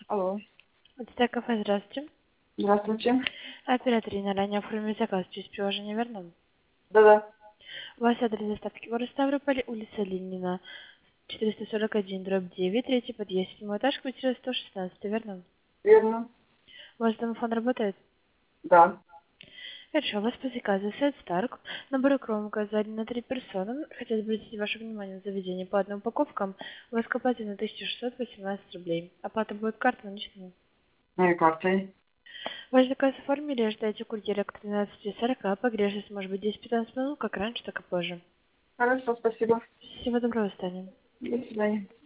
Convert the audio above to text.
Алло. Это кафе, здравствуйте. Здравствуйте. Оператор Инна, ранее оформили заказ через приложение, верно? Да-да. У вас адрес доставки город Ставрополь, улица Ленина, 441, дробь 9, третий подъезд, 7 этаж, квартира 116, верно? Верно. У вас домофон работает? Да. Хорошо, у вас по заказу сет Старк, набор кромка сзади на 3 персоны. Хотел бы обратить ваше внимание на заведение по одной упаковкам. У вас копатель на 1618 рублей. Оплата будет картой наличными. Моей картой. Ваш заказ оформили, ожидайте курьера к 13:40. Погрешность может быть 10-15 минут, как раньше, так и позже. Хорошо, спасибо. Всего доброго, Таня. До свидания.